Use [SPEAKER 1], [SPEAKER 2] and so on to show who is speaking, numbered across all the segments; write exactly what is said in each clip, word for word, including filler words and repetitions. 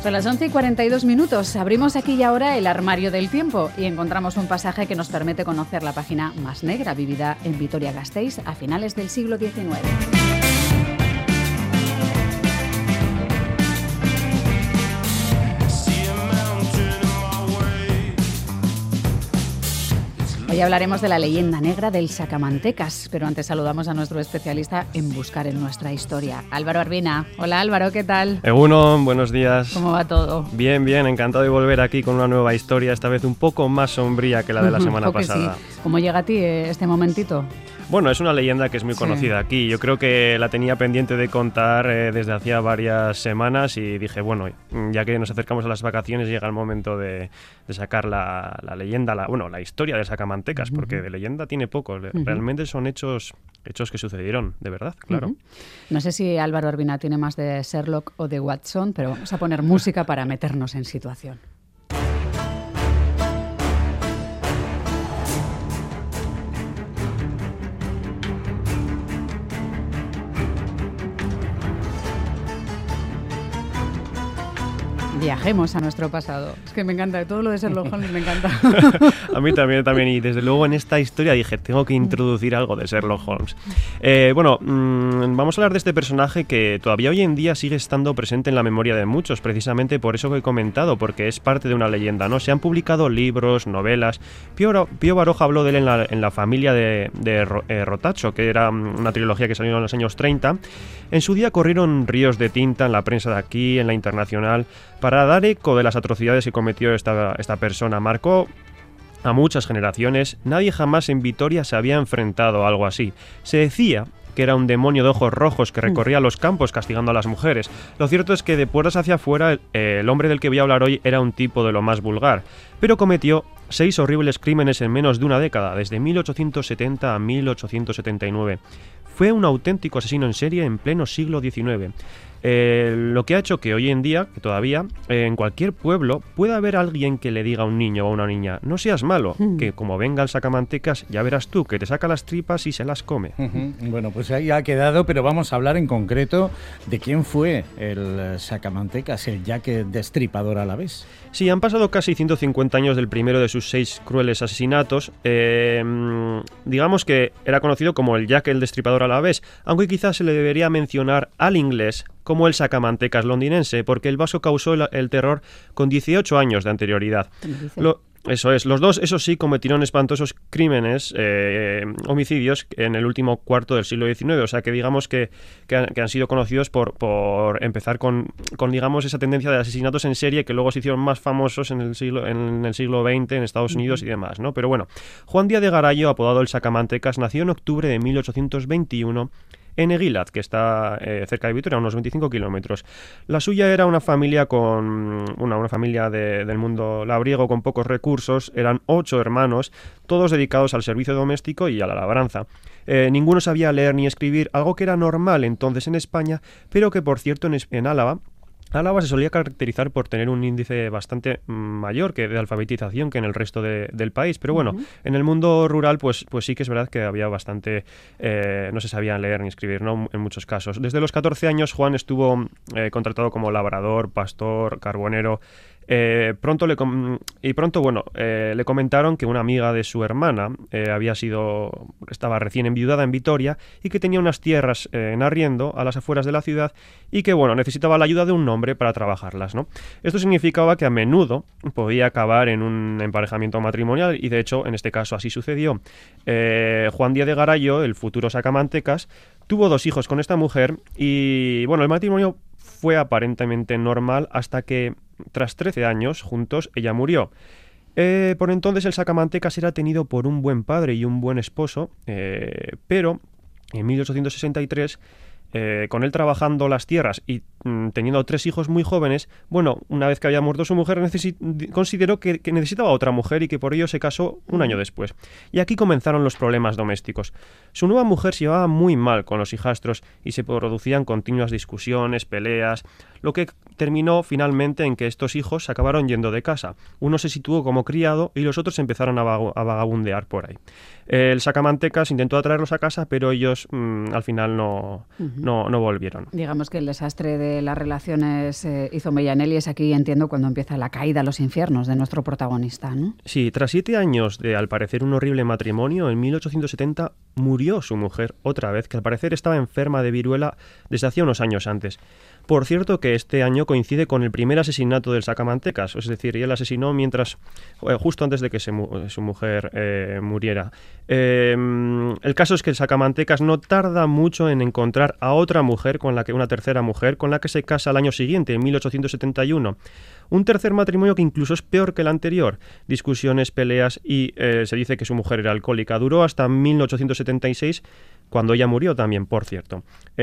[SPEAKER 1] Son las once y cuarenta y dos minutos. Abrimos aquí y ahora el armario del tiempo y encontramos un pasaje que nos permite conocer la página más negra vivida en Vitoria-Gasteiz a finales del siglo diecinueve. Hoy hablaremos de la leyenda negra del Sacamantecas, pero antes saludamos a nuestro especialista en buscar en nuestra historia, Álvaro Arbina. Hola Álvaro, ¿qué tal?
[SPEAKER 2] Egunon, buenos días.
[SPEAKER 1] ¿Cómo va todo?
[SPEAKER 2] Bien, bien, encantado de volver aquí con una nueva historia, esta vez un poco más sombría que la de la semana pasada.
[SPEAKER 1] Sí. ¿Cómo llega a ti este momentito?
[SPEAKER 2] Bueno, es una leyenda que es muy conocida sí. aquí. Yo creo que la tenía pendiente de contar eh, desde hacía varias semanas y dije, bueno, ya que nos acercamos a las vacaciones llega el momento de, de sacar la, la leyenda, la, bueno, la historia del Sacamantecas, uh-huh. porque de leyenda tiene poco. Uh-huh. Realmente son hechos, hechos que sucedieron, de verdad, claro.
[SPEAKER 1] Uh-huh. No sé si Álvaro Arbina tiene más de Sherlock o de Watson, pero vamos a poner música para meternos en situación. Viajemos a nuestro pasado. Es que me encanta, todo lo de Sherlock Holmes me encanta.
[SPEAKER 2] A mí también, también. Y desde luego en esta historia dije, tengo que introducir algo de Sherlock Holmes. Eh, bueno, mmm, vamos a hablar de este personaje que todavía hoy en día sigue estando presente en la memoria de muchos, precisamente por eso que he comentado, porque es parte de una leyenda, ¿no? Se han publicado libros, novelas. Pío, Pío Baroja habló de él en la, en la familia de, de eh, Rotacho, que era una trilogía que salió en los años treinta. En su día corrieron ríos de tinta en la prensa de aquí, en la internacional, para dar eco de las atrocidades que cometió esta, esta persona. Marcó a muchas generaciones. Nadie jamás en Vitoria se había enfrentado a algo así. Se decía que era un demonio de ojos rojos que recorría los campos castigando a las mujeres. Lo cierto es que de puertas hacia afuera, el, el hombre del que voy a hablar hoy era un tipo de lo más vulgar, pero cometió seis horribles crímenes en menos de una década, desde mil ochocientos setenta a mil ochocientos setenta y nueve. Fue un auténtico asesino en serie en pleno siglo diecinueve. Eh, lo que ha hecho que hoy en día, que todavía, eh, en cualquier pueblo pueda haber alguien que le diga a un niño o a una niña, no seas malo, mm. que como venga el Sacamantecas, ya verás tú, que te saca las tripas y se las come.
[SPEAKER 3] Uh-huh. Bueno, pues ahí ha quedado, pero vamos a hablar en concreto de quién fue el Sacamantecas, el Jack Destripador a la vez.
[SPEAKER 2] Sí, han pasado casi ciento cincuenta años del primero de sus seis crueles asesinatos. Eh, digamos que era conocido como el Jack el Destripador a la vez, aunque quizás se le debería mencionar al inglés como el Sacamantecas londinense, porque el vasco causó el, el terror con dieciocho años de anterioridad. Lo, eso es, los dos, eso sí, cometieron espantosos crímenes, eh, homicidios, en el último cuarto del siglo diecinueve, o sea que digamos que, que, han, que han sido conocidos por, por empezar con, con, digamos, esa tendencia de asesinatos en serie que luego se hicieron más famosos en el siglo, en el siglo veinte en Estados Unidos y demás, ¿no? Pero bueno, Juan Díaz de Garayo, apodado el Sacamantecas, nació en octubre de mil ochocientos veintiuno en Eguilat, que está eh, cerca de Vitoria, a unos veinticinco kilómetros. La suya era una familia con una, una familia de, del mundo labriego con pocos recursos. Eran ocho hermanos, todos dedicados al servicio doméstico y a la labranza. Eh, ninguno sabía leer ni escribir, algo que era normal entonces en España, pero que por cierto en, en Álava Álava se solía caracterizar por tener un índice bastante mayor que de alfabetización que en el resto de, del país, pero bueno, uh-huh. en el mundo rural pues, pues sí que es verdad que había bastante, eh, no se sabía leer ni escribir, ¿no? En muchos casos. Desde los catorce años Juan estuvo eh, contratado como labrador, pastor, carbonero. Eh, pronto le com- y pronto bueno eh, le comentaron que una amiga de su hermana eh, había sido estaba recién enviudada en Vitoria y que tenía unas tierras eh, en arriendo a las afueras de la ciudad y que bueno necesitaba la ayuda de un hombre para trabajarlas, ¿no? Esto significaba que a menudo podía acabar en un emparejamiento matrimonial y de hecho en este caso así sucedió. eh, Juan Díaz de Garayo, el futuro Sacamantecas, tuvo dos hijos con esta mujer y bueno el matrimonio fue aparentemente normal hasta que, tras trece años juntos, ella murió. Eh, por entonces el Sacamantecas era tenido por un buen padre y un buen esposo, eh, pero en mil ochocientos sesenta y tres, eh, con él trabajando las tierras y mm, teniendo tres hijos muy jóvenes, bueno, una vez que había muerto su mujer, necesi- consideró que, que necesitaba otra mujer y que por ello se casó un año después. Y aquí comenzaron los problemas domésticos. Su nueva mujer se llevaba muy mal con los hijastros y se producían continuas discusiones, peleas, lo que terminó finalmente en que estos hijos se acabaron yendo de casa. Uno se situó como criado y los otros empezaron a, vago- a vagabundear por ahí. El Sacamantecas intentó atraerlos a casa, pero ellos mmm, al final no, uh-huh. no, no volvieron.
[SPEAKER 1] Digamos que el desastre de las relaciones eh, hizo Mellanelli es aquí, entiendo, cuando empieza la caída a los infiernos de nuestro protagonista, ¿no?
[SPEAKER 2] Sí, tras siete años de, al parecer, un horrible matrimonio, en mil ochocientos setenta murió su mujer otra vez, que al parecer estaba enferma de viruela desde hacía unos años antes. Por cierto, que este año coincide con el primer asesinato del sacamantecas, es decir, él asesinó mientras, eh, justo antes de que se mu su mujer eh, muriera. Eh, el caso es que el sacamantecas no tarda mucho en encontrar a otra mujer, con la que una tercera mujer, con la que se casa al año siguiente, en mil ochocientos setenta y uno. Un tercer matrimonio que incluso es peor que el anterior. Discusiones, peleas y eh, se dice que su mujer era alcohólica. Duró hasta mil ochocientos setenta y seis, cuando ella murió también, por cierto.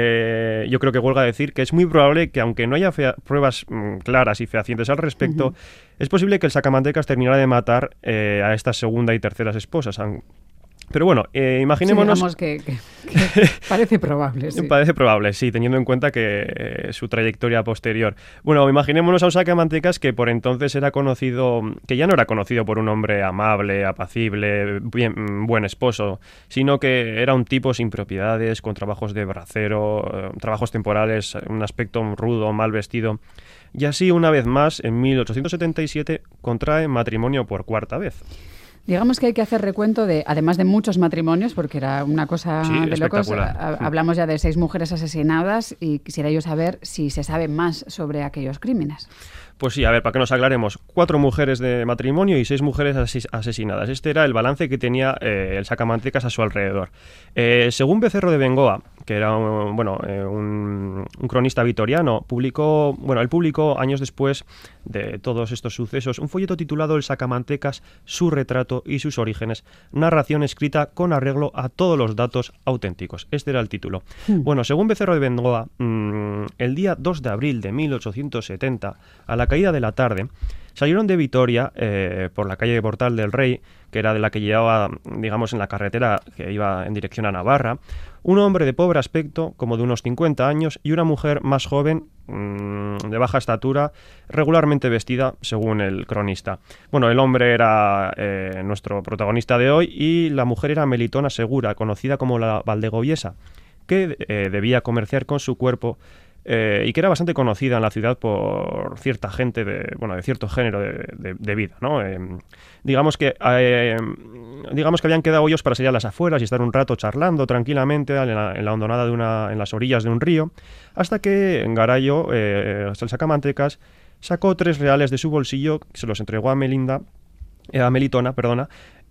[SPEAKER 2] Eh, yo creo que huelga decir que es muy probable que, aunque no haya fea pruebas mmm, claras y fehacientes al respecto, uh-huh. es posible que el sacamantecas terminara de matar eh, a estas segunda y terceras esposas. Pero bueno, eh, imaginémonos...
[SPEAKER 1] Sí, digamos que, que, que parece probable, sí.
[SPEAKER 2] Parece probable, sí, teniendo en cuenta que eh, su trayectoria posterior. Bueno, imaginémonos a un sacamantecas que por entonces era conocido, que ya no era conocido por un hombre amable, apacible, bien, buen esposo, sino que era un tipo sin propiedades, con trabajos de bracero, eh, trabajos temporales, un aspecto rudo, mal vestido. Y así, una vez más, en mil ochocientos setenta y siete, contrae matrimonio por cuarta vez.
[SPEAKER 1] Digamos que hay que hacer recuento de, además de muchos matrimonios, porque era una cosa
[SPEAKER 2] sí,
[SPEAKER 1] de locos, a,
[SPEAKER 2] a,
[SPEAKER 1] hablamos ya de seis mujeres asesinadas y quisiera yo saber si se sabe más sobre aquellos crímenes.
[SPEAKER 2] Pues sí, a ver, para que nos aclaremos, cuatro mujeres de matrimonio y seis mujeres ases asesinadas. Este era el balance que tenía eh, el sacamantecas a su alrededor. Eh, según Becerro de Bengoa, que era un, bueno, eh, un, un cronista vitoriano, publicó, bueno, él publicó años después de todos estos sucesos un folleto titulado El sacamantecas, su retrato y sus orígenes, narración escrita con arreglo a todos los datos auténticos. Este era el título. Mm. Bueno, según Becerro de Bengoa, mmm, el día dos de abril de mil ochocientos setenta, a la caída de la tarde, salieron de Vitoria eh, por la calle de Portal del Rey, que era de la que llevaba, digamos, en la carretera que iba en dirección a Navarra, un hombre de pobre aspecto, como de unos cincuenta años, y una mujer más joven, mmm, de baja estatura, regularmente vestida, según el cronista. Bueno, el hombre era eh, nuestro protagonista de hoy y la mujer era Melitona Segura, conocida como la Valdegoviesa, que eh, debía comerciar con su cuerpo Eh, y que era bastante conocida en la ciudad por cierta gente de, bueno, de cierto género de, de, de vida, ¿no? Eh, digamos que eh, digamos que habían quedado ellos para salir a las afueras y estar un rato charlando tranquilamente en la, en la hondonada de una, en las orillas de un río, hasta que Garayo, eh, hasta el sacamantecas, sacó tres reales de su bolsillo, se los entregó a Melinda, eh, a Melitona, perdona.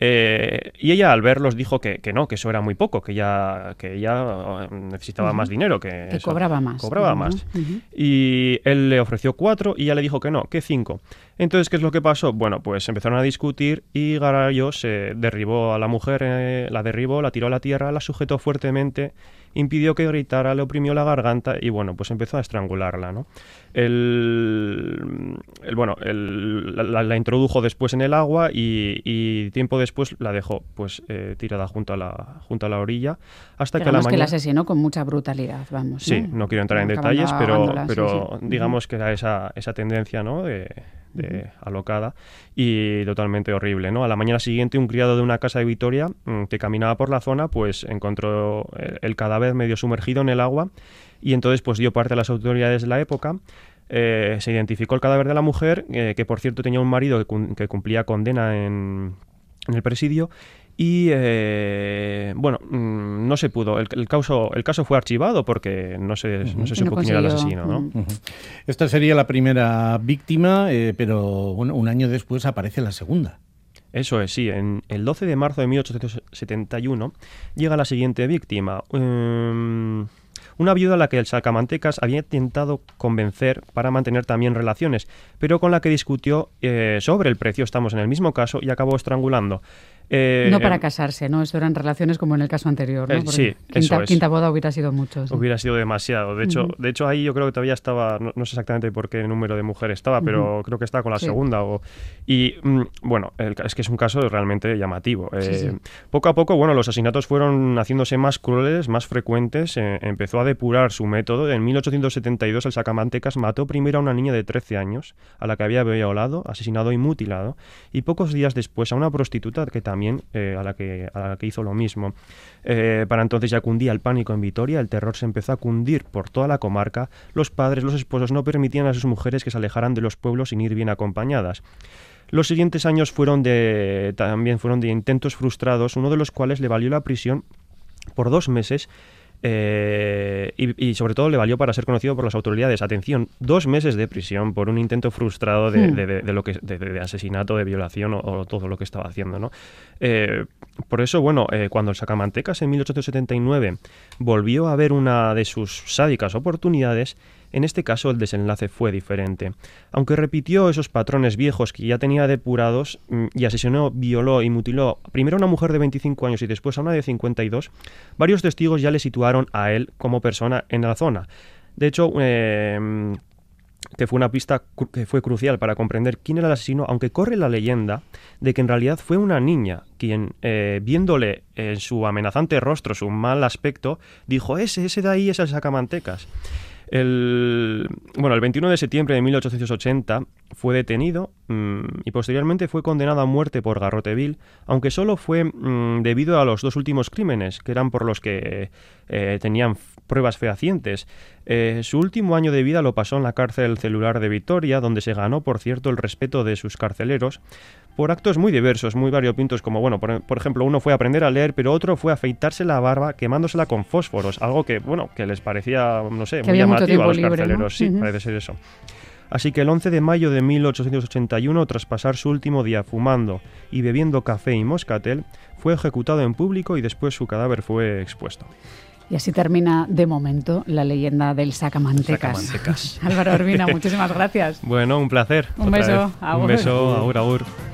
[SPEAKER 2] Eh, y ella al verlos dijo que, que no, que eso era muy poco, que ella, que ella necesitaba uh-huh. más dinero. Que,
[SPEAKER 1] que
[SPEAKER 2] eso,
[SPEAKER 1] cobraba más.
[SPEAKER 2] Cobraba
[SPEAKER 1] uh-huh.
[SPEAKER 2] más.
[SPEAKER 1] Uh-huh.
[SPEAKER 2] Y él le ofreció cuatro y ella le dijo que no, que cinco. Entonces, ¿qué es lo que pasó? Bueno, pues empezaron a discutir y Garayo se derribó a la mujer, eh, la derribó, la tiró a la tierra, la sujetó fuertemente, impidió que gritara, le oprimió la garganta y bueno, pues empezó a estrangularla, ¿no? El, el, bueno, el, la, la introdujo después en el agua y, y tiempo después la dejó pues eh, tirada junto a la junto a la orilla hasta
[SPEAKER 1] Digamos
[SPEAKER 2] que a la mañana...
[SPEAKER 1] que la asesinó con mucha brutalidad, vamos.
[SPEAKER 2] Sí,
[SPEAKER 1] no,
[SPEAKER 2] no quiero entrar en
[SPEAKER 1] Acabando
[SPEAKER 2] detalles, pero, pero
[SPEAKER 1] sí, sí.
[SPEAKER 2] digamos que era esa, esa tendencia, ¿no? de, de uh-huh. alocada y totalmente horrible, ¿no? A la mañana siguiente un criado de una casa de Vitoria mmm, que caminaba por la zona pues encontró el, el cadáver medio sumergido en el agua y entonces pues dio parte a las autoridades de la época. Eh, se identificó el cadáver de la mujer, eh, que por cierto tenía un marido que, cum que cumplía condena en, en el presidio y eh, bueno, mmm, no se pudo, el, el, caso, el caso fue archivado porque no se, uh-huh. no se supo quién era el asesino, ¿no?
[SPEAKER 3] Uh-huh. Esta sería la primera víctima, eh, pero bueno, un año después aparece la segunda.
[SPEAKER 2] Eso es, sí. En el doce de marzo de mil ochocientos setenta y uno llega la siguiente víctima. Um, una viuda a la que el sacamantecas había intentado convencer para mantener también relaciones, pero con la que discutió eh, sobre el precio, estamos en el mismo caso, y acabó estrangulando.
[SPEAKER 1] Eh, no para casarse, ¿no? Esto eran relaciones como en el caso anterior, ¿no?
[SPEAKER 2] Eh, sí,
[SPEAKER 1] quinta,
[SPEAKER 2] eso es.
[SPEAKER 1] Quinta boda hubiera sido mucho. ¿Sí?
[SPEAKER 2] Hubiera sido demasiado. De hecho, uh-huh. de hecho, ahí yo creo que todavía estaba, no, no sé exactamente por qué número de mujer estaba, uh-huh. pero creo que estaba con la sí. segunda. O, y mm, bueno, el, es que es un caso realmente llamativo. Eh, sí, sí. Poco a poco, bueno, los asesinatos fueron haciéndose más crueles, más frecuentes. Eh, empezó a depurar su método. En mil ochocientos setenta y dos el sacamantecas mató primero a una niña de trece años, a la que había violado, asesinado y mutilado. Y pocos días después a una prostituta que también también eh, a, la que, a la que hizo lo mismo. Eh, para entonces ya cundía el pánico en Vitoria, el terror se empezó a cundir por toda la comarca, los padres, los esposos no permitían a sus mujeres que se alejaran de los pueblos sin ir bien acompañadas. Los siguientes años fueron de, también fueron de intentos frustrados, uno de los cuales le valió la prisión por dos meses eh, y, y sobre todo le valió para ser conocido por las autoridades. Atención, dos meses de prisión por un intento frustrado de, hmm. de, de, de lo que de, de asesinato, de violación o, o todo lo que estaba haciendo, ¿no? Eh, por eso, bueno, eh, cuando el Sacamantecas en mil ochocientos setenta y nueve volvió a ver una de sus sádicas oportunidades, en este caso el desenlace fue diferente. Aunque repitió esos patrones viejos que ya tenía depurados y asesinó, violó y mutiló primero a una mujer de veinticinco años y después a una de cincuenta y dos, varios testigos ya le situaron a él como persona en la zona. De hecho, eh, que fue una pista que fue crucial para comprender quién era el asesino, aunque corre la leyenda de que en realidad fue una niña quien, eh, viéndole en su amenazante rostro, su mal aspecto, dijo, ese, ese de ahí es el Sacamantecas. El, bueno, el veintiuno de septiembre de mil ochocientos ochenta fue detenido mmm, y posteriormente fue condenado a muerte por garrote vil, aunque solo fue mmm, debido a los dos últimos crímenes, que eran por los que eh, tenían pruebas fehacientes. Eh, su último año de vida lo pasó en la cárcel celular de Vitoria, donde se ganó, por cierto, el respeto de sus carceleros, por actos muy diversos, muy variopintos, como, bueno, por, por ejemplo, uno fue aprender a leer, pero otro fue afeitarse la barba quemándosela con fósforos, algo que, bueno, que les parecía, no sé, que muy llamativo a los libre, carceleros. ¿No? Sí, uh-huh. Parece ser eso. Así que el once de mayo de mil ochocientos ochenta y uno, tras pasar su último día fumando y bebiendo café y moscatel, fue ejecutado en público y después su cadáver fue expuesto.
[SPEAKER 1] Y así termina, de momento, la leyenda del Sacamantecas.
[SPEAKER 2] Sacamantecas.
[SPEAKER 1] Álvaro Urbina, muchísimas gracias.
[SPEAKER 2] Bueno, un placer.
[SPEAKER 1] Un beso. Vez.
[SPEAKER 2] Un beso, agur, agur.